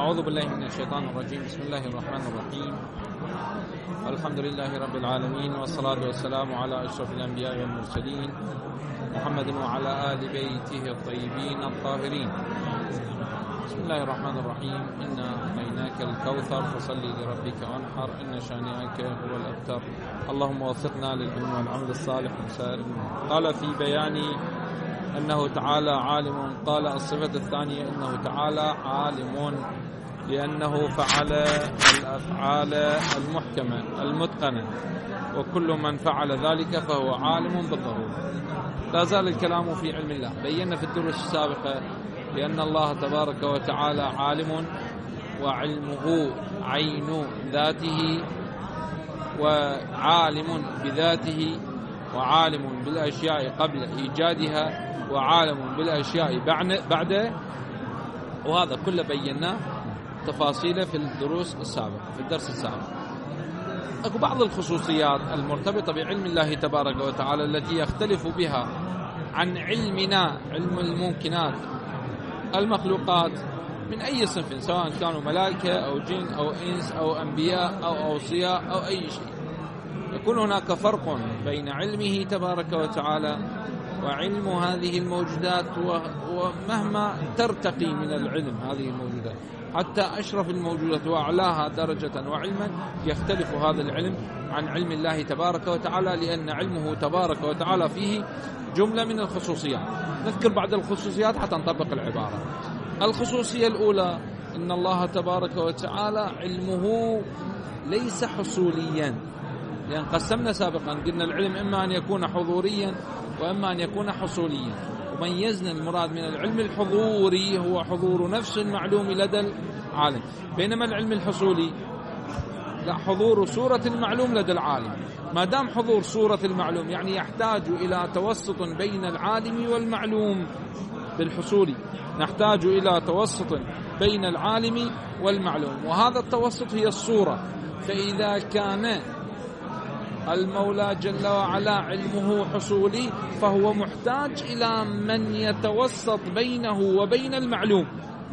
أعوذ بالله من الشيطان الرجيم. بسم الله الرحمن الرحيم. الحمد لله رب العالمين، والصلاة والسلام على أشرف الأنبياء والمرسلين محمد وعلى آل بيته الطيبين الطاهرين. بسم الله الرحمن الرحيم. إنا أعطيناك الكوثر فصل لربك وانحر إن شانئك هو الأبتر. اللهم وفقنا للعلم والعمل الصالح وسائر الأمور. قال في بيان أنه تعالى عالم، قال الصفة الثانية أنه تعالى عالم لأنه فعل الأفعال المحكمة المتقنة، وكل من فعل ذلك فهو عالم بالضرورة. لا زال الكلام في علم الله. بينا في الدروس السابقة بأن الله تبارك وتعالى عالم، وعلمه عين ذاته، وعالم بذاته، وعالم بالأشياء قبل إيجادها، وعالم بالأشياء بعده. وهذا كله بيناه تفاصيله في الدروس السابقة، في الدرس السابق. أكو بعض الخصوصيات المرتبطة بعلم الله تبارك وتعالى التي يختلف بها عن علمنا، علم الممكنات، المخلوقات من أي صنف، سواء كانوا ملائكة أو جن أو إنس أو أنبياء أو أوصياء أو أي شيء. يكون هناك فرق بين علمه تبارك وتعالى وعلم هذه الموجودات، ومهما ترتقي من العلم هذه الموجودات حتى أشرف الموجودات وأعلاها درجة وعلما، يختلف هذا العلم عن علم الله تبارك وتعالى، لأن علمه تبارك وتعالى فيه جملة من الخصوصيات. نذكر بعض الخصوصيات حتى نطبق العبارة. الخصوصية الأولى إن الله تبارك وتعالى علمه ليس حصوليا، لأن قسمنا سابقا قلنا العلم إما أن يكون حضوريا وإما أن يكون حصوليا، وميزنا المراد من العلم الحضوري هو حضور نفس المعلوم لدى العالم، بينما العلم الحصولي لا، حضور صورة المعلوم لدى العالم. ما دام حضور صورة المعلوم يعني يحتاج إلى توسط بين العالم والمعلوم. بالحصولي نحتاج إلى توسط بين العالم والمعلوم، وهذا التوسط هي الصورة. فإذا كان المولى جل وعلا علمه حصولي فهو محتاج إلى من يتوسط بينه وبين المعلوم.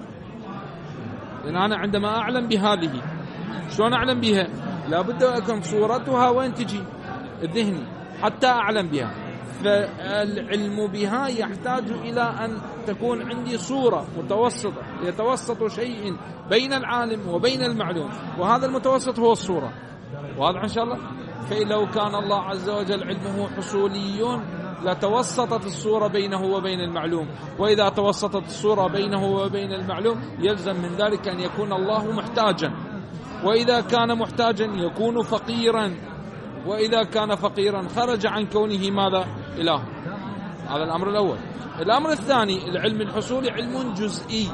لأن أنا عندما أعلم بهذه، شلون أعلم بها؟ لابد أن يكون صورتها وين تجي؟ الذهني حتى أعلم بها. فالعلم بها يحتاج إلى أن تكون عندي صورة متوسطة، يتوسط شيء بين العالم وبين المعلوم، وهذا المتوسط هو الصورة. واضح إن شاء الله؟ فلو كان الله عز وجل علمه حصولي لتوسطت الصورة بينه وبين المعلوم، وإذا توسطت الصورة بينه وبين المعلوم يلزم من ذلك أن يكون الله محتاجا، وإذا كان محتاجا يكون فقيرا، وإذا كان فقيرا خرج عن كونه ماذا؟ إله. هذا الأمر الأول. الأمر الثاني العلم الحصولي علم جزئي.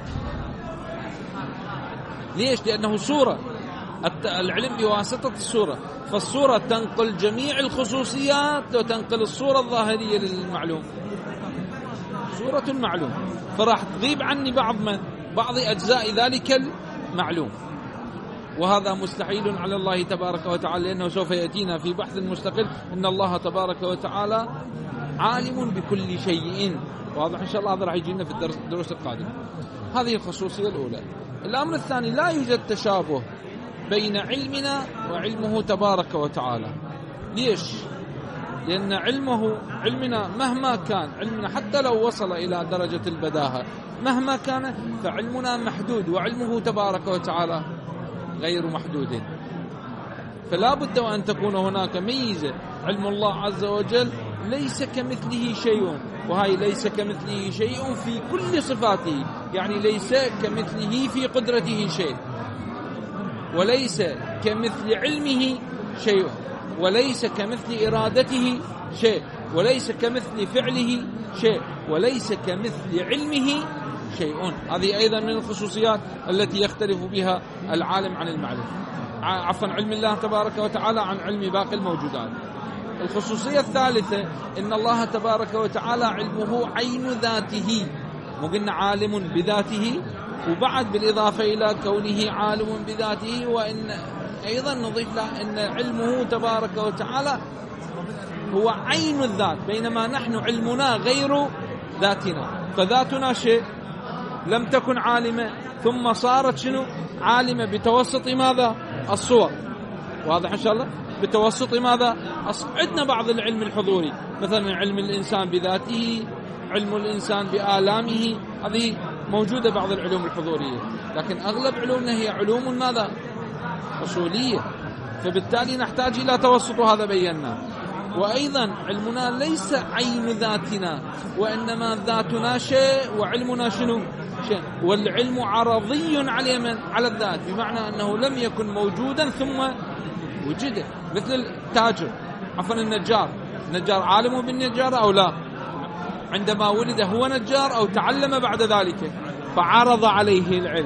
ليش؟ لأنه صورة، العلم بواسطة الصورة، فالصورة تنقل جميع الخصوصيات وتنقل الصورة الظاهرية للمعلوم، صورة المعلوم، فراح تغيب عني بعض أجزاء ذلك المعلوم، وهذا مستحيل على الله تبارك وتعالى، لأنه سوف يأتينا في بحث مستقل إن الله تبارك وتعالى عالم بكل شيء. واضح إن شاء الله؟ هذا راح يجينا في الدروس القادمة. هذه الخصوصية الأولى. الأمر الثاني لا يوجد تشابه بين علمنا وعلمه تبارك وتعالى. ليش؟ لأن علمنا مهما كان علمنا، حتى لو وصل إلى درجة البداهة مهما كان، فعلمنا محدود، وعلمه تبارك وتعالى غير محدود. فلا بد وأن تكون هناك ميزة. علم الله عز وجل ليس كمثله شيء، وهي ليس كمثله شيء في كل صفاته، يعني ليس كمثله في قدرته شيء، وليس كمثل علمه شيء، وليس كمثل إرادته شيء، وليس كمثل فعله شيء، وليس كمثل علمه شيء. هذه أيضا من الخصوصيات التي يختلف بها العالم عن المعلوم، علم الله تبارك وتعالى عن علم باقي الموجودات. الخصوصية الثالثة إن الله تبارك وتعالى علمه عين ذاته. قلنا عالم بذاته، وبعد بالإضافة إلى كونه عالم بذاته، وإن أيضا نضيف له أن علمه تبارك وتعالى هو عين الذات، بينما نحن علمنا غير ذاتنا. فذاتنا شيء لم تكن عالمة ثم صارت شنو عالمة بتوسط ماذا الصور. واضح إن شاء الله؟ بتوسط ماذا عندنا بعض العلم الحضوري، مثلا علم الإنسان بذاته، علم الإنسان بآلامه، هذه موجودة بعض العلوم الحضورية، لكن أغلب علومنا هي علوم ماذا أصولية، فبالتالي نحتاج إلى توسط، هذا بينا. وأيضا علمنا ليس عين ذاتنا، وإنما ذاتنا شيء وعلمنا شنو شيء، والعلم عرضي على من على الذات، بمعنى أنه لم يكن موجودا ثم وجد. مثل التاجر عفوا النجار عالم بالنجارة أو لا؟ عندما ولد هو نجار أو تعلم بعد ذلك فعرض عليه العلم.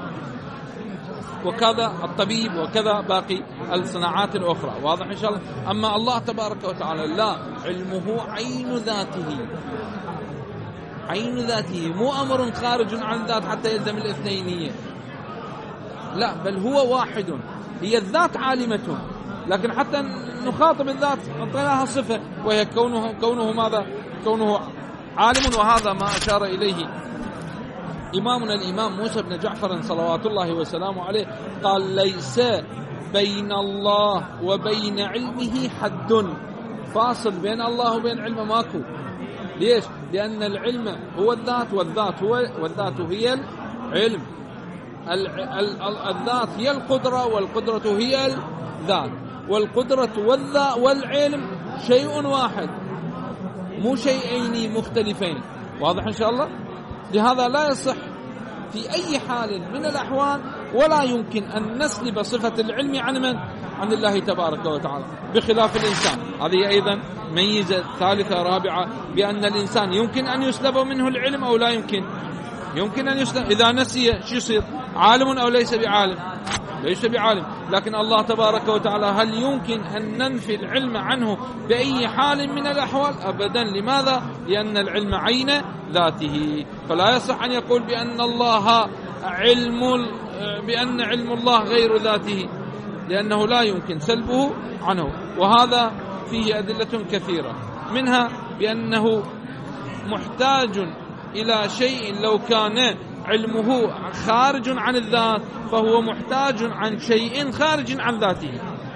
وكذا الطبيب وكذا باقي الصناعات الأخرى. واضح إن شاء الله؟ أما الله تبارك وتعالى لا، علمه عين ذاته، عين ذاته، مو أمر خارج عن الذات حتى يلزم الاثنينية، لا، بل هو واحد، هي الذات عالمة، لكن حتى نخاطب الذات نعطيها صفة وهي كونه ماذا؟ كونه عالم. وهذا ما أشار إليه إمامنا الإمام موسى بن جعفر صلوات الله وسلامه عليه، قال ليس بين الله وبين علمه حد، فاصل بين الله وبين علمه ماكو. ليش؟ لأن العلم هو الذات، والذات هي العلم، الذات هي القدرة، والقدرة هي الذات، والقدرة والعلم شيء واحد مو شيئين مختلفين. واضح إن شاء الله؟ لهذا لا يصح في أي حال من الأحوال ولا يمكن أن نسلب صفة العلم عن من؟ عن الله تبارك وتعالى، بخلاف الإنسان. هذه أيضا ميزة ثالثة رابعة، بأن الإنسان يمكن أن يسلب منه العلم أو لا يمكن. يمكن أن يسلب، إذا نسي شو يصير؟ عالم أو ليس بعالم؟ ليس بعالم. لكن الله تبارك وتعالى هل يمكن أن ننفي العلم عنه بأي حال من الأحوال؟ أبدا. لماذا؟ لأن العلم عين ذاته، فلا يصح أن يقول بأن علم الله غير ذاته، لأنه لا يمكن سلبه عنه. وهذا فيه أدلة كثيرة، منها بأنه محتاج إلى شيء، لو كان علمه خارج عن الذات فهو محتاج عن شيء خارج عن ذاته.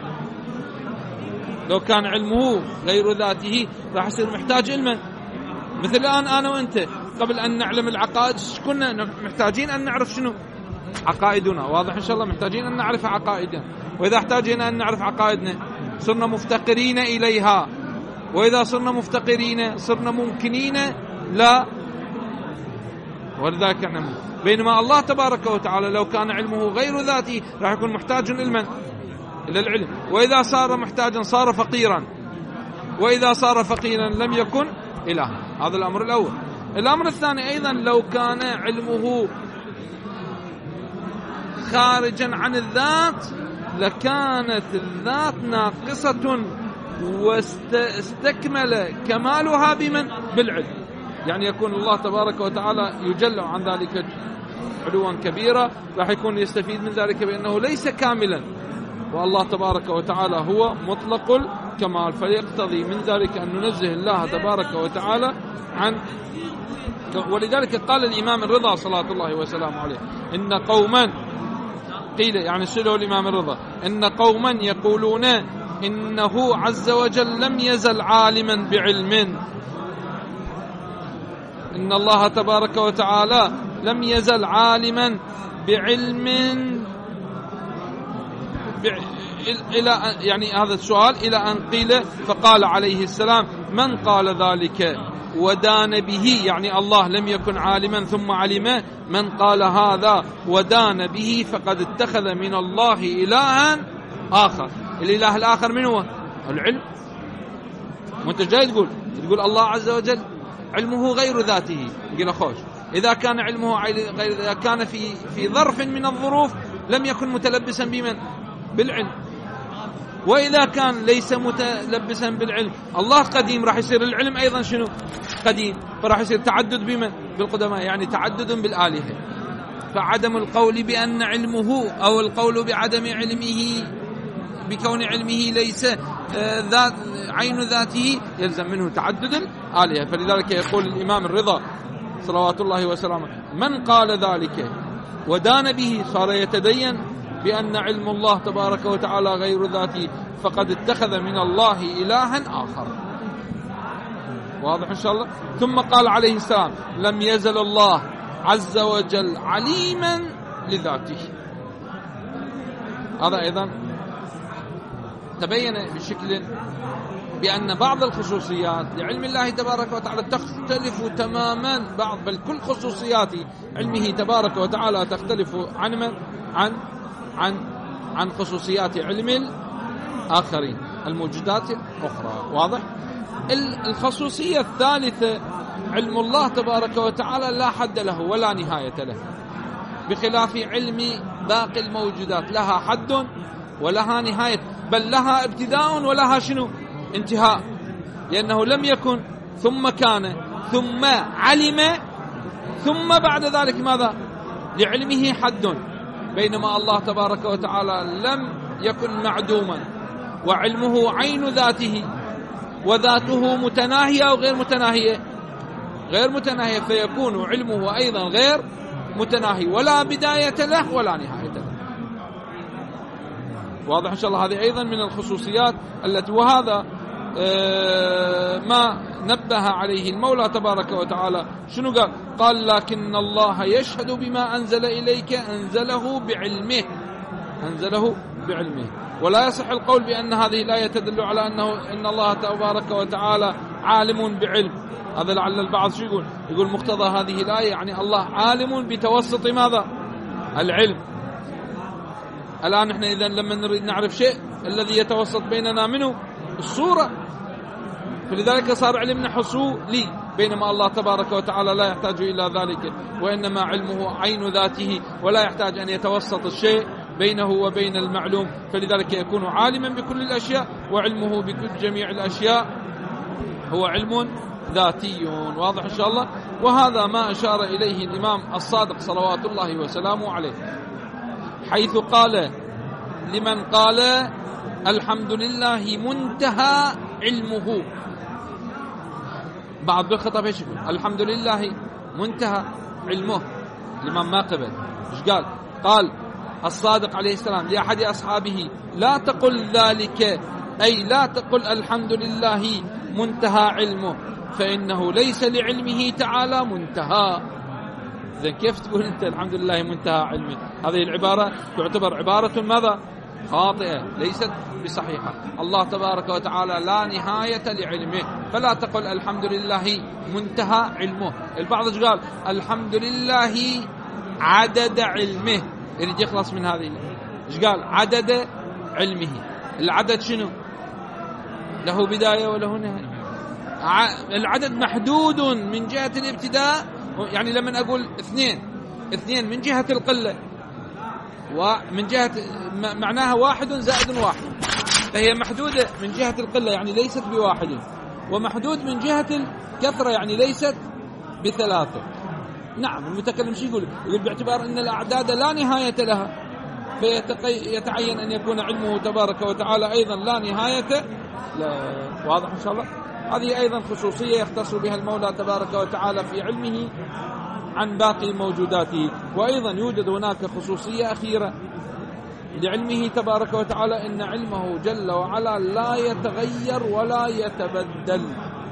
لو كان علمه غير ذاته راح يصير محتاج علما. مثل الآن أنا وأنت قبل أن نعلم العقائد كنا محتاجين أن نعرف شنو عقائدنا. واضح إن شاء الله؟ محتاجين أن نعرف عقائدنا، وإذا احتاجنا أن نعرف عقائدنا صرنا مفتقرين إليها، وإذا صرنا مفتقرين صرنا ممكنين لا، ولذلك نعلم. بينما الله تبارك وتعالى لو كان علمه غير ذاتي راح يكون محتاج إلى العلم، وإذا صار محتاجا صار فقيرا، وإذا صار فقيرا لم يكن إلها. هذا الأمر الأول. الأمر الثاني أيضا، لو كان علمه خارجا عن الذات لكانت الذات ناقصة واستكمل كمالها بالعلم. يعني يكون الله تبارك وتعالى يجل عن ذلك علوا كبيرا، راح يكون يستفيد من ذلك بأنه ليس كاملا، والله تبارك وتعالى هو مطلق الكمال، فيقتضي من ذلك أن ننزه الله تبارك وتعالى عن. ولذلك قال الإمام الرضا صلاة الله وسلامه عليه إن قوما، قيل يعني سئلوا الإمام الرضا، إن قوما يقولون إنه عز وجل لم يزل عالما بعلم، إن الله تبارك وتعالى لم يزل عالما بعلم إلى يعني هذا السؤال إلى أن قيل، فقال عليه السلام من قال ذلك ودان به، يعني الله لم يكن عالما ثم علم، من قال هذا ودان به فقد اتخذ من الله إلها آخر. الإله الآخر من هو؟ العلم. وانت جاي تقول الله عز وجل علمه غير ذاته، يقول خوش إذا كان علمه غير، إذا كان في ظرف من الظروف لم يكن متلبسا بالعلم، وإذا كان ليس متلبسا بالعلم الله قديم، راح يصير العلم أيضا شنو؟ قديم، فراح يصير تعدد بالقدماء، يعني تعدد بالآلهة. فعدم القول بأن علمه أو القول بعدم علمه بكون علمه ليس عين ذاته يلزم منه تعدد الآلهة. فلذلك يقول الإمام الرضا صلوات الله وسلامه. من قال ذلك ودان به صار يتدين بأن علم الله تبارك وتعالى غير ذاته، فقد اتخذ من الله إلها آخر. واضح إن شاء الله. ثم قال عليه السلام: لم يزل الله عز وجل عليما لذاته. هذا أيضا تبين بشكل بأن بعض الخصوصيات لعلم الله تبارك وتعالى تختلف تماما، بل كل خصوصيات علمه تبارك وتعالى تختلف عن خصوصيات علم الآخرين الموجودات الأخرى. واضح؟ الخصوصية الثالثة علم الله تبارك وتعالى لا حد له ولا نهاية له، بخلاف علم باقي الموجودات لها حد ولها نهاية، بل لها ابتداء ولها شنو؟ انتهاء، لأنه لم يكن ثم كان ثم علم ثم بعد ذلك ماذا؟ لعلمه حد، بينما الله تبارك وتعالى لم يكن معدوما وعلمه عين ذاته، وذاته متناهية أو غير متناهية؟ غير متناهية، فيكون علمه أيضا غير متناهي، ولا بداية له ولا نهاية له. واضح إن شاء الله. هذه أيضا من الخصوصيات التي، وهذا ما نبه عليه المولى تبارك وتعالى. شنو قال؟ قال: لكن الله يشهد بما أنزل إليك أنزله بعلمه. ولا يصح القول بأن هذه الآية تدل على أن الله تبارك وتعالى عالم بعلم. هذا لعل البعض شو يقول مقتضى هذه الآية يعني الله عالم بتوسط ماذا؟ العلم. الآن نحن إذن لما نريد نعرف شيء الذي يتوسط بيننا منه الصورة، فلذلك صار علمنا حصولي، بينما الله تبارك وتعالى لا يحتاج إلى ذلك، وإنما علمه عين ذاته ولا يحتاج أن يتوسط الشيء بينه وبين المعلوم، فلذلك يكون عالما بكل الأشياء، وعلمه بكل جميع الأشياء هو علم ذاتي. واضح إن شاء الله. وهذا ما أشار إليه الإمام الصادق صلوات الله وسلامه عليه، حيث قال لمن قال: الحمد لله منتهى علمه. بعض بالخطأ ايش يقول؟ الحمد لله منتهى علمه. الإمام ما قبل ايش قال؟ قال الصادق عليه السلام لأحد أصحابه: لا تقل ذلك، أي لا تقل الحمد لله منتهى علمه، فإنه ليس لعلمه تعالى منتهى. إذن كيف تقول أنت الحمد لله منتهى علمه؟ هذه العبارة تعتبر عبارة ماذا؟ خاطئة، ليست بصحيحة. الله تبارك وتعالى لا نهاية لعلمه، فلا تقل الحمد لله منتهى علمه. البعض قال الحمد لله عدد علمه، يريد يخلص من هذه. ايش قال؟ عدد علمه. العدد شنو؟ له بداية وله نهاية. العدد محدود من جهة الابتداء، يعني لما أقول اثنين من جهة القلة، ومن جهة معناها 1 زائد 1، فهي محدودة من جهة القلة يعني ليست ب1، ومحدود من جهة الكثرة يعني ليست ب3. نعم، المتكلم شو يقول باعتبار أن الأعداد لا نهاية لها، فيتعين أن يكون علمه تبارك وتعالى أيضا لا نهاية لا. واضح إن شاء الله. هذه أيضا خصوصية يختص بها المولى تبارك وتعالى في علمه عن باقي موجوداته. وأيضا يوجد هناك خصوصية أخيرة لعلمه تبارك وتعالى، إن علمه جل وعلا لا يتغير ولا يتبدل.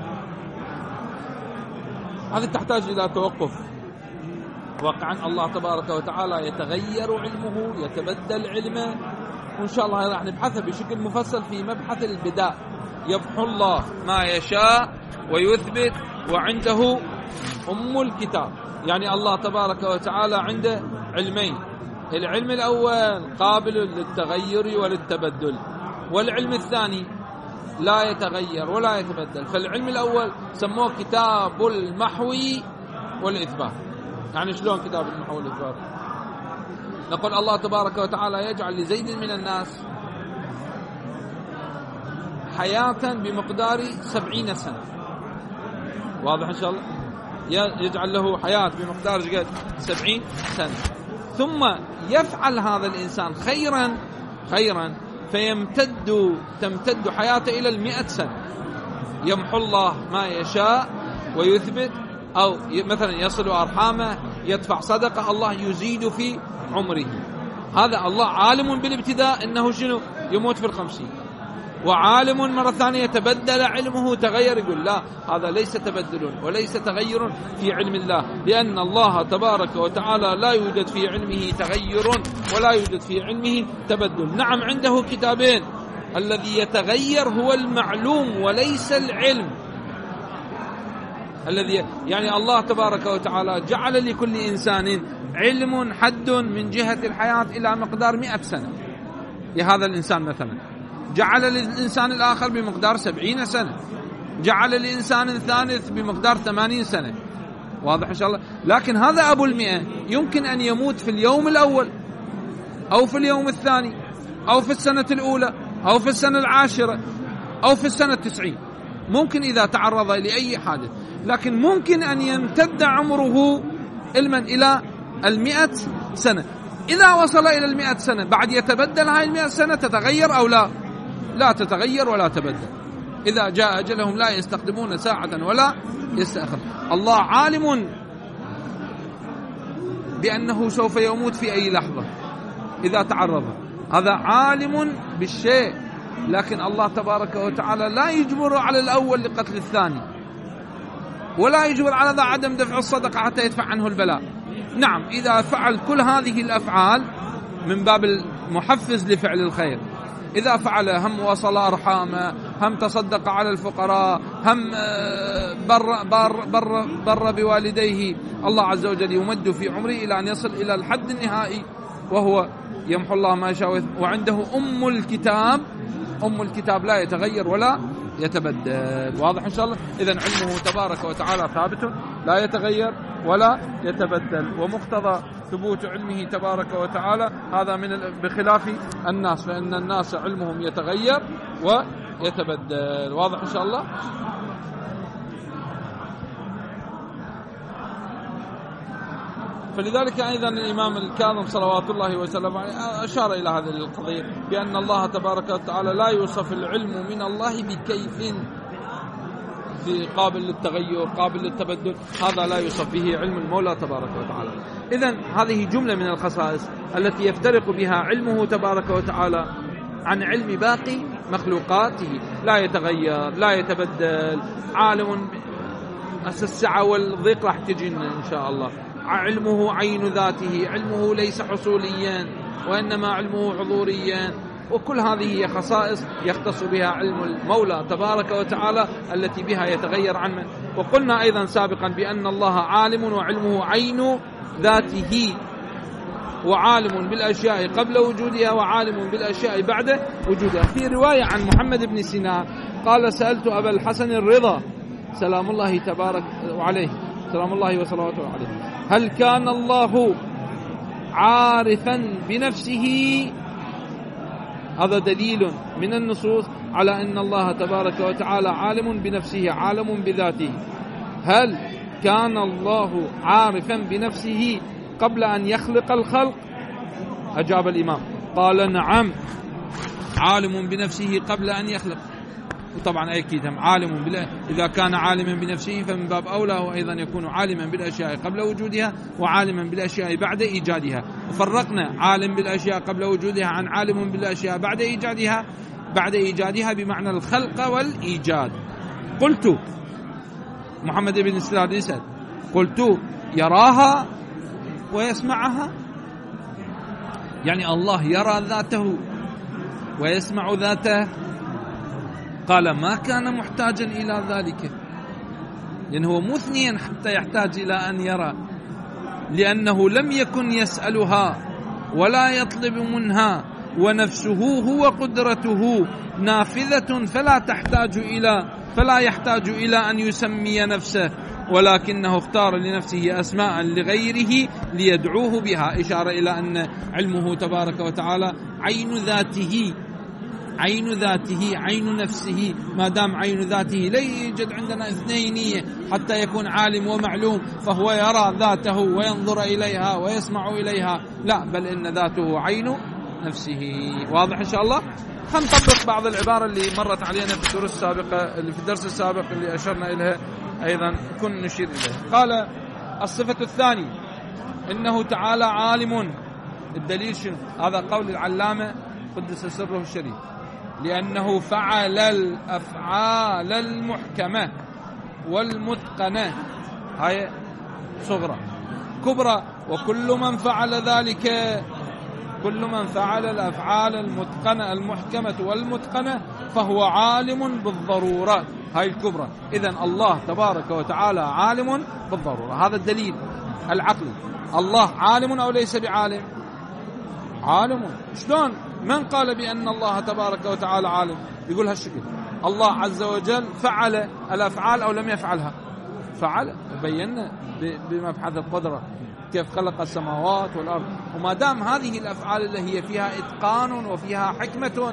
هذه تحتاج إلى توقف. واقعا الله تبارك وتعالى يتغير علمه، يتبدل علمه، وإن شاء الله راح نبحثه بشكل مفصل في مبحث البداء. يمحو الله ما يشاء ويثبت وعنده أم الكتاب. يعني الله تبارك وتعالى عنده علمين: العلم الأول قابل للتغير وللتبدل، والعلم الثاني لا يتغير ولا يتبدل. فالعلم الأول سموه كتاب المحو والإثبات. يعني شلون كتاب المحو والإثبات؟ نقول الله تبارك وتعالى يجعل لزيد من الناس حياة بمقدار 70 سنة. واضح إن شاء الله. يجعل له حياة بمقدار 70 سنة، ثم يفعل هذا الإنسان خيرا تمتد حياته إلى 100 سنة. يمحو الله ما يشاء ويثبت أو مثلا يصل أرحامه، يدفع صدقة، الله يزيد في عمره. هذا الله عالم بالابتداء أنه شنو يموت في 50، وعالم مرة ثانية يتبدل علمه تغير، يقول لا هذا ليس تبدل وليس تغير في علم الله، لأن الله تبارك وتعالى لا يوجد في علمه تغير ولا يوجد في علمه تبدل. نعم عنده كتابين، الذي يتغير هو المعلوم وليس العلم. الذي يعني الله تبارك وتعالى جعل لكل إنسان علم حد من جهة الحياة إلى مقدار 100 سنة لهذا الإنسان مثلا، جعل للإنسان الآخر بمقدار 70 سنة، جعل للإنسان الثالث بمقدار 80 سنة. واضح إن شاء الله. لكن هذا أبو 100 يمكن أن يموت في اليوم الأول أو في اليوم الثاني أو في السنة الأولى أو في السنة 10 أو في السنة 90، ممكن إذا تعرض لأي حادث. لكن ممكن أن يمتد عمره علما إلى 100 سنة. إذا وصل إلى 100 سنة بعد يتبدل هاي 100 سنة، تتغير أو لا؟ لا تتغير ولا تبدل. إذا جاء أجلهم لا يستخدمون ساعة ولا يستأخر. الله عالم بأنه سوف يموت في أي لحظة إذا تعرض، هذا عالم بالشيء. لكن الله تبارك وتعالى لا يجبر على الأول لقتل الثاني، ولا يجبر على ذا عدم دفع الصدقة حتى يدفع عنه البلاء. نعم إذا فعل كل هذه الأفعال من باب المحفز لفعل الخير، إذا فعل هم وصل أرحامه، هم تصدق على الفقراء، هم بر بوالديه، الله عز وجل يمد في عمره إلى أن يصل إلى الحد النهائي، وهو يمحو الله ما يشاء. وعنده أم الكتاب لا يتغير ولا يتبدل. واضح إن شاء الله. إذن علمه تبارك وتعالى ثابت لا يتغير ولا يتبدل، ومقتضى ثبوت علمه تبارك وتعالى هذا بخلاف الناس، فإن الناس علمهم يتغير ويتبدل. واضح إن شاء الله. فلذلك أيضا الإمام الكاظم صلوات الله وسلم أشار إلى هذه القضية بأن الله تبارك وتعالى لا يوصف العلم من الله بكيف في قابل للتغير قابل للتبدل، هذا لا يوصف به علم المولى تبارك وتعالى. إذن هذه جملة من الخصائص التي يفترق بها علمه تبارك وتعالى عن علم باقي مخلوقاته، لا يتغير لا يتبدل. عالم السعة والضيق راح تجينا إن شاء الله. علمه عين ذاته، علمه ليس حصوليا وإنما علمه حضوريا. وكل هذه هي خصائص يختص بها علم المولى تبارك وتعالى التي بها يتغير عن من. وقلنا أيضا سابقا بأن الله عالم وعلمه عين ذاته، وعالم بالأشياء قبل وجودها وعالم بالأشياء بعد وجودها. في رواية عن محمد بن سينان قال: سألت أبا الحسن الرضا سلام الله تبارك وعليه سلام الله وصلواته عليه: هل كان الله عارفا بنفسه؟ هذا دليل من النصوص على أن الله تبارك وتعالى عالم بنفسه عالم بذاته. هل كان الله عارفا بنفسه قبل أن يخلق الخلق؟ أجاب الإمام قال: نعم، عالم بنفسه قبل أن يخلق. وطبعا أكيد هم عالم إذا كان عالما بنفسه فمن باب أولى هو أيضا يكون عالما بالأشياء قبل وجودها وعالما بالأشياء بعد إيجادها. وفرقنا عالم بالأشياء قبل وجودها عن عالم بالأشياء بعد إيجادها. بعد إيجادها بمعنى الخلق والإيجاد. قلت محمد بن سلال يسأل: قلت يراها ويسمعها؟ يعني الله يرى ذاته ويسمع ذاته؟ قال: ما كان محتاجا إلى ذلك، لأنه هو مثنيا حتى يحتاج إلى أن يرى، لأنه لم يكن يسألها ولا يطلب منها، ونفسه هو قدرته نافذة فلا يحتاج إلى أن يسمي نفسه، ولكنه اختار لنفسه أسماء لغيره ليدعوه بها. إشارة إلى أن علمه تبارك وتعالى عين ذاته عين نفسه. ما دام عين ذاته لا يوجد عندنا اثنينية حتى يكون عالم ومعلوم، فهو يرى ذاته وينظر إليها ويسمع إليها، لا، بل إن ذاته عين نفسه. واضح إن شاء الله. نطبق بعض العبارة اللي مرت علينا في الدرس السابق اللي أشرنا إليها أيضا كن نشير إليه. قال الصفة الثانية إنه تعالى عالم. الدليل شنو؟ هذا قول العلامة قدس سره الشريف، لأنه فعل الأفعال المحكمة والمتقنة، هاي صغرى. كبرى وكل من فعل ذلك، كل من فعل الأفعال المتقنة المحكمة والمتقنة فهو عالم بالضرورة، هاي الكبرى. إذن الله تبارك وتعالى عالم بالضرورة، هذا الدليل العقلي. الله عالم أو ليس بعالم؟ عالم. شلون؟ من قال بأن الله تبارك وتعالى عالم؟ يقول هالشكل: الله عز وجل فعل الأفعال أو لم يفعلها؟ فعل. بينا بمبحث القدرة كيف خلق السماوات والأرض. وما دام هذه الأفعال اللي هي فيها إتقان وفيها حكمة،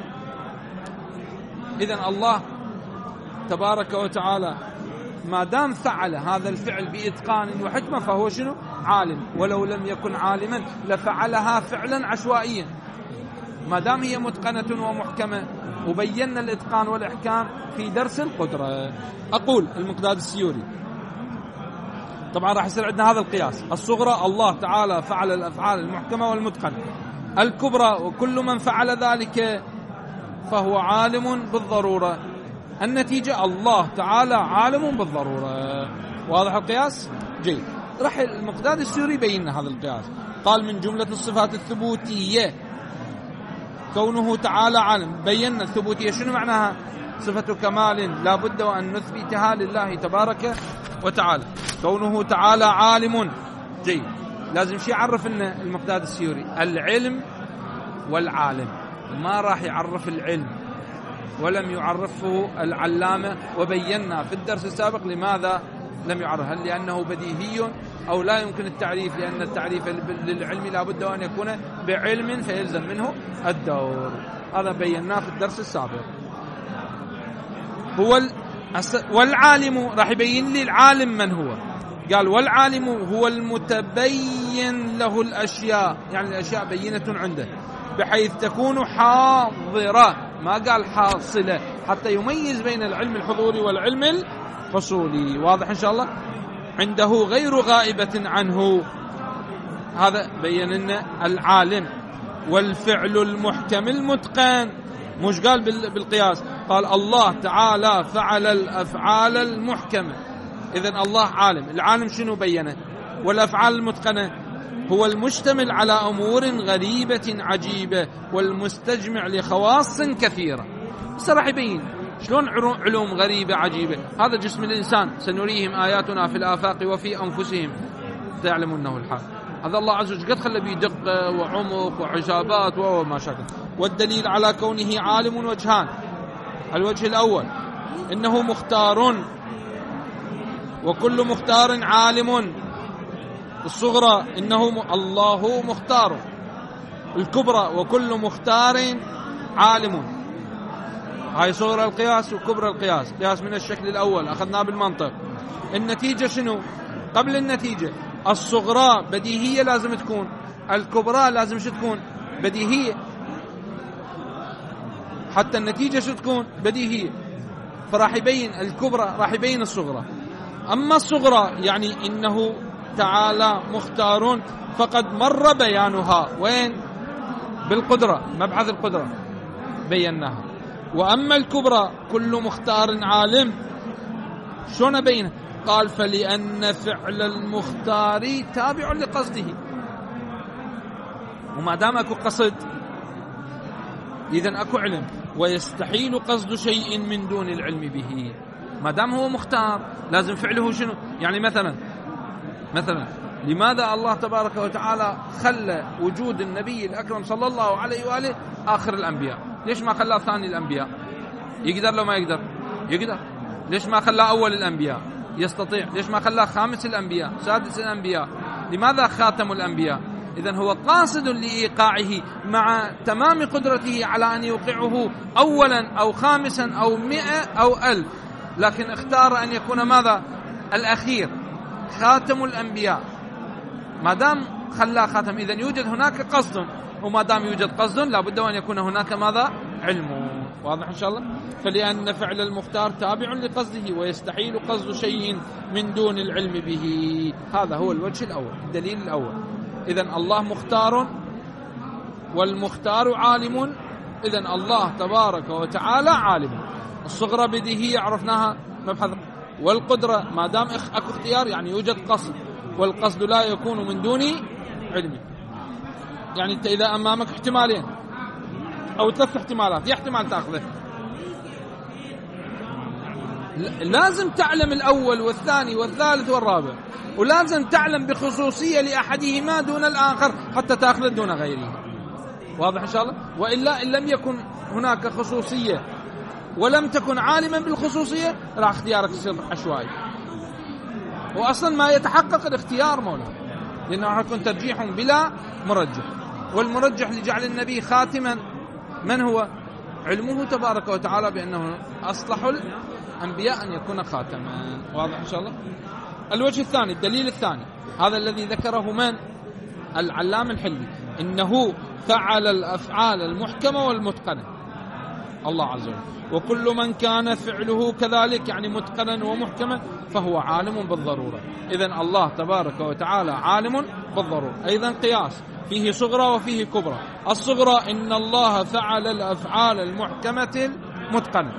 إذن الله تبارك وتعالى ما دام فعل هذا الفعل بإتقان وحكمة فهو شنو؟ عالم. ولو لم يكن عالما لفعلها فعلا عشوائيا. ما دام هي متقنة ومحكمة، وبينا الإتقان والإحكام في درس القدرة. أقول المقداد السيوري، طبعا راح يصير عندنا هذا القياس: الصغرى الله تعالى فعل الأفعال المحكمة والمتقنة. الكبرى وكل من فعل ذلك فهو عالم بالضرورة. النتيجة الله تعالى عالم بالضرورة. واضح القياس؟ جيد. راح المقداد السيوري يبين هذا القياس. قال: من جملة الصفات الثبوتية كونه تعالى عالم. بينا الثبوتية شنو معناها؟ صفة كمال لا بد وأن نثبتها لله تبارك وتعالى. كونه تعالى عالم. جيد. لازم شيء يعرف لنا المقداد السيوري: العلم والعالم. ما راح يعرف العلم ولم يعرفه العلامة، وبينا في الدرس السابق لماذا لم يعرف. هل لأنه بديهي أو لا يمكن التعريف؟ لأن التعريف للعلم لا بد أن يكون بعلم فيلزم منه الدور. هذا بيناه في الدرس السابق. هو والعالم راح يبين لي العالم من هو. قال: والعالم هو المتبين له الأشياء، يعني الأشياء بينة عنده بحيث تكون حاضرة، ما قال حاصلة، حتى يميز بين العلم الحضوري والعلم الحصولي. واضح إن شاء الله؟ عنده غير غائبة عنه. هذا بين لنا العالم. والفعل المحكم المتقن، مش قال بالقياس، قال الله تعالى فعل الأفعال المحكمة. إذن الله عالم. العالم شنو بينه؟ والأفعال المتقنة هو المشتمل على أمور غريبة عجيبة والمستجمع لخواص كثيرة. راح يبين شلون علوم غريبة عجيبة. هذا جسم الإنسان سنريهم آياتنا في الآفاق وفي أنفسهم تعلمونه الحق. هذا الله عز وجل قد خلى بيدق وعمق وحسابات وما شابه. والدليل على كونه عالم وجهان: الوجه الأول إنه مختار، وكل مختار عالم. الصغرى إنه الله مختار. الكبرى وكل مختار عالم. هاي صغرى القياس وكبرى القياس. قياس من الشكل الأول أخذناه بالمنطق. النتيجة شنو؟ قبل النتيجة الصغرى بديهية لازم تكون، الكبرى لازم شو تكون؟ بديهية، حتى النتيجة شو تكون؟ بديهية. فراح يبين الكبرى راح يبين الصغرى. أما الصغرى يعني إنه تعالى مختار فقد مر بيانها. وين؟ بالقدرة، مبحث القدرة بيناها. وأما الكبرى كل مختار عالم، شلون بينها؟ قال: فلأن فعل المختار تابع لقصده. وما دام اكو قصد إذن اكو علم، ويستحيل قصد شيء من دون العلم به. ما دام هو مختار لازم فعله شنو؟ يعني مثلا لماذا الله تبارك وتعالى خلى وجود النبي الأكرم صلى الله عليه وآله آخر الأنبياء؟ ليش ما خلاه ثاني الأنبياء؟ يقدر لو ما يقدر؟ يقدر. ليش ما خلاه أول الأنبياء؟ يستطيع. ليش ما خلاه خامس الأنبياء، سادس الأنبياء؟ لماذا خاتم الأنبياء؟ إذن هو قاصد لإيقاعه مع تمام قدرته على أن يوقعه أولا أو خامسا أو 100 أو 1000، لكن اختار أن يكون ماذا؟ الأخير، خاتم الأنبياء. ما دام خلاه خاتم إذن يوجد هناك قصد، وما دام يوجد قصد لابد أن يكون هناك ماذا؟ علم. واضح إن شاء الله. فلأن فعل المختار تابع لقصده ويستحيل قصد شيء من دون العلم به. هذا هو الوجه الأول، الدليل الأول. إذن الله مختار والمختار عالم، إذن الله تبارك وتعالى عالم. الصغرى بديهية عرفناها مبحث، والقدرة ما دام أكو اختيار يعني يوجد قصد، والقصد لا يكون من دون علم. يعني أنت إذا أمامك احتمالين أو 3 احتمالات، يا احتمال تأخذه، لازم تعلم الأول والثاني والثالث والرابع، ولازم تعلم بخصوصية لأحدهما دون الآخر حتى تأخذ دون غيره. واضح إن شاء الله. وإلا إن لم يكن هناك خصوصية ولم تكن عالما بالخصوصية راح اختيارك يصير عشوائي، وأصلا ما يتحقق الاختيار مولانا، لأنه راح يكون ترجيح بلا مرجح. والمرجح لجعل النبي خاتما من هو؟ علمه تبارك وتعالى بأنه أصلح الأنبياء أن يكون خاتما. واضح إن شاء الله. الوجه الثاني، الدليل الثاني، هذا الذي ذكره من؟ العلام الحلي، إنه فعل الأفعال المحكمة والمتقنة الله عز وجل، وكل من كان فعله كذلك يعني متقنا ومحكما فهو عالم بالضرورة. إذن الله تبارك وتعالى عالم بالضرورة. أيضا قياس فيه صغرى وفيه كبرى. الصغرى إن الله فعل الأفعال المحكمة المتقنة.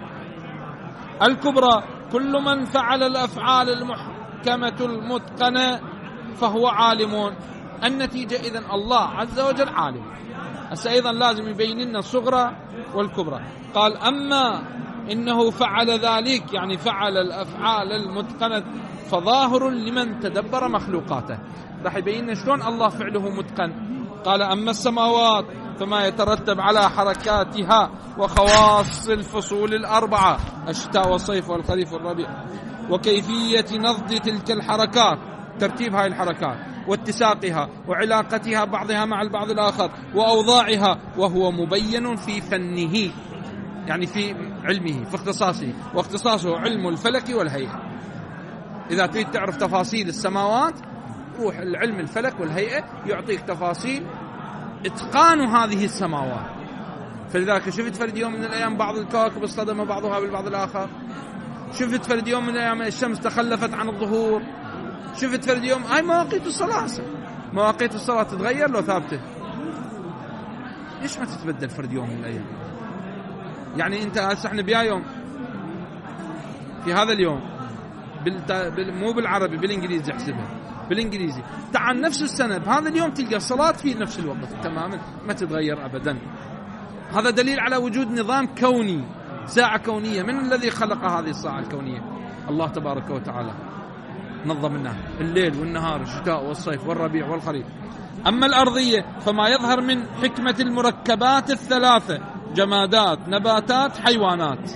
الكبرى كل من فعل الأفعال المحكمة المتقنة فهو عالم. النتيجة إذن الله عز وجل عالم. أيضا لازم يبين لنا الصغرى والكبرى. قال أما إنه فعل ذلك يعني فعل الأفعال المتقنة فظاهر لمن تدبر مخلوقاته. راح يبين شلون الله فعله متقن. قال أما السماوات فما يترتب على حركاتها وخواص الفصول 4 الشتاء والصيف والخريف والربيع، وكيفية نضج تلك الحركات، ترتيب هاي الحركات واتساقها وعلاقتها بعضها مع البعض الآخر وأوضاعها، وهو مبين في فنه يعني في علمه في اختصاصه، واختصاصه علم الفلك والهيئة. إذا تريد تعرف تفاصيل السماوات روح العلم الفلك والهيئة يعطيك تفاصيل إتقان هذه السماوات. فلذلك شفت فرد يوم من الأيام بعض الكواكب اصطدم بعضها بالبعض الآخر، شفت فرد يوم من الأيام الشمس تخلفت عن الظهور، شفت فرد يوم هاي مواقيت الصلاة. مواقيت الصلاة تتغير لو ثابتة، ليش ما تتبدل فرد يوم من الأيام؟ يعني أنت احنا بيا يوم في هذا اليوم مو بالعربي بالإنجليزي احسبها بالإنجليزي، تعال نفس السنة بهذا اليوم تلقى الصلاة في نفس الوقت تماما ما تتغير أبدا. هذا دليل على وجود نظام كوني، ساعة كونية. من الذي خلق هذه الساعة الكونية؟ الله تبارك وتعالى نظم لنا الليل والنهار، الشتاء والصيف والربيع والخريف. أما الأرضية فما يظهر من حكمة المركبات 3 جمادات نباتات حيوانات.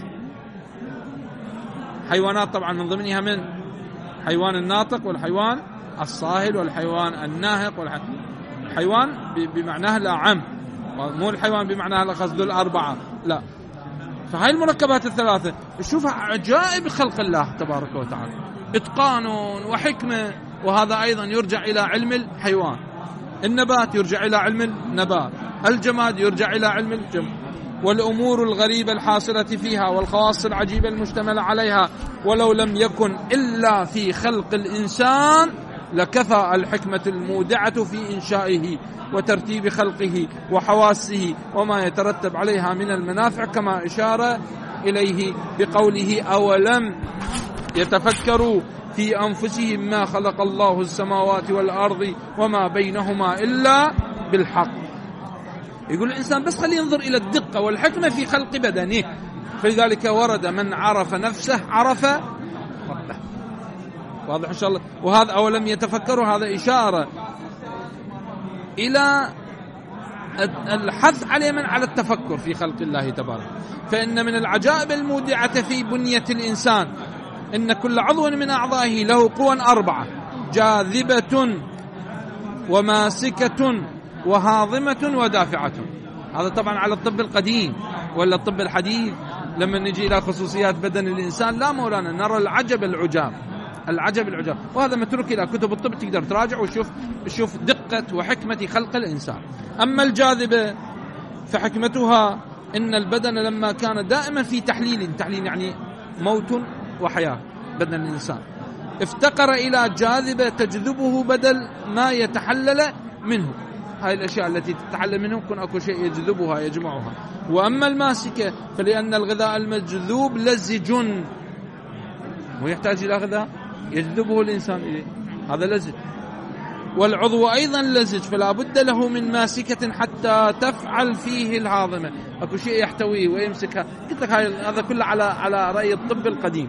حيوانات طبعا من ضمنها من حيوان الناطق والحيوان الصاهل والحيوان الناهق الحيوان بمعناه الأعم، مو الحيوان بمعناه القصد 4 لا. فهاي المركبات 3 شوفها عجائب خلق الله تبارك وتعالى، إتقان وحكمة. وهذا أيضا يرجع إلى علم الحيوان. النبات يرجع إلى علم النبات، الجماد يرجع إلى علم الجماد. والأمور الغريبة الحاصلة فيها والخواص العجيبة المشتملة عليها، ولو لم يكن إلا في خلق الإنسان لكفى الحكمة المودعة في إنشائه وترتيب خلقه وحواسه وما يترتب عليها من المنافع، كما إشار إليه بقوله أولم يتفكروا في أنفسهم ما خلق الله السماوات والأرض وما بينهما إلا بالحق. يقول الإنسان بس خليه ينظر إلى الدقة والحكمة في خلق بدنه. فلذلك ورد من عرف نفسه عرف ربه. واضح إن شاء الله. وهذا أولم يتفكروا هذا إشارة إلى الحث عليه من على التفكر في خلق الله تبارك. فإن من العجائب المودعة في بنية الإنسان إن كل عضو من أعضائه له قوى 4 جاذبة وماسكة وهاضمة ودافعة. هذا طبعا على الطب القديم ولا الطب الحديث. لما نجي إلى خصوصيات بدن الإنسان لا مولانا نرى العجب العجاب، العجب العجاب. وهذا متروك إلى كتب الطب تقدر تراجع وشوف دقة وحكمة خلق الإنسان. أما الجاذبة فحكمتها إن البدن لما كان دائما في تحليل يعني موت وحياة بدن الإنسان، افتقر إلى جاذبة تجذبه بدل ما يتحلل منه. هاي الأشياء التي تتحلل منه يكون أكو شيء يجذبها يجمعها. وأما الماسكة فلأن الغذاء المجذوب لزج ويحتاج إلى غذاء يجذبه الإنسان إليه، هذا لزج. والعضو أيضا لزج فلا بد له من ماسكة حتى تفعل فيه الهاضمة، أكو شيء يحتويه ويمسكها. قلت لك هذا كله على رأي الطب القديم.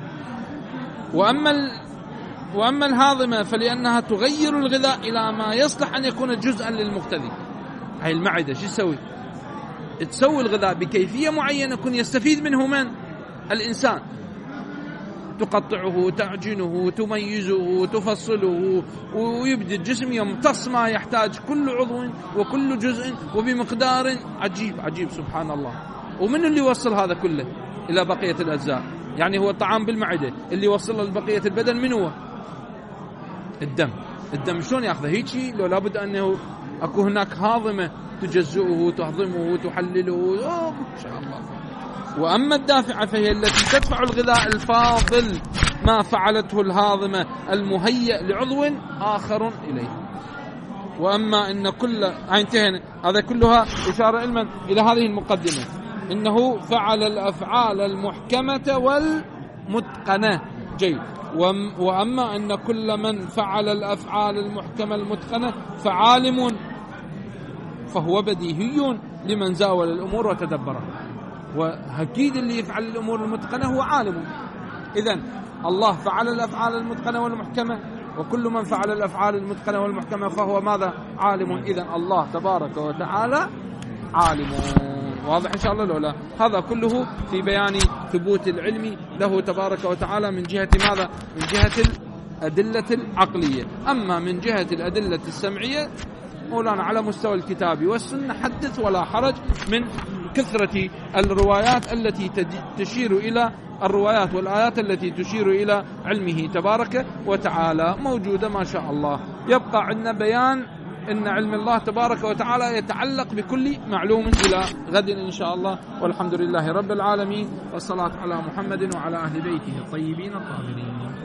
وأما الهاضمة فلأنها تغير الغذاء إلى ما يصلح أن يكون جزءا للمغتذي. هاي المعدة شو تسوي؟ تسوي الغذاء بكيفية معينة يكون يستفيد منه من الإنسان، تقطعه، تعجنه، تميزه، تفصله، ويبدأ الجسم يمتص ما يحتاج كل عضو وكل جزء وبمقدار عجيب سبحان الله. ومن اللي يوصل هذا كله إلى بقية الأجزاء؟ يعني هو الطعام بالمعدة، اللي يوصله لبقية البدن من هو؟ الدم شلون يأخذه؟ هيجي لو لابد أنه أكو هناك هاضمة تجزئه تهضمه تحلله إن شاء الله. وأما الدافعة فهي التي تدفع الغذاء الفاضل ما فعلته الهاضمة المهيئ لعضو آخر إليه. وأما إن كل انتهينا هذا كلها إشارة علما إلى هذه المقدمة، إنه فعل الأفعال المحكمة والمتقنة. جيد. وأما أن كل من فعل الأفعال المحكمة المتقنة فعالم فهو بديهي لمن زاول الأمور وتدبرها. وأكيد اللي يفعل الأمور المتقنة هو عالم. إذن الله فعل الأفعال المتقنة والمحكمة، وكل من فعل الأفعال المتقنة والمحكمة فهو ماذا؟ عالم. إذن الله تبارك وتعالى عالم. واضح إن شاء الله لولا هذا كله في بيان ثبوت العلم له تبارك وتعالى من جهة ماذا؟ من جهة الأدلة العقلية. أما من جهة الأدلة السمعية مولانا على مستوى الكتاب والسنة حدث ولا حرج من كثرة الروايات التي تشير إلى الروايات والآيات التي تشير إلى علمه تبارك وتعالى موجودة ما شاء الله. يبقى عندنا بيان إن علم الله تبارك وتعالى يتعلق بكل معلوم إلى غد إن شاء الله. والحمد لله رب العالمين، والصلاة على محمد وعلى أهل بيته الطيبين الطاهرين.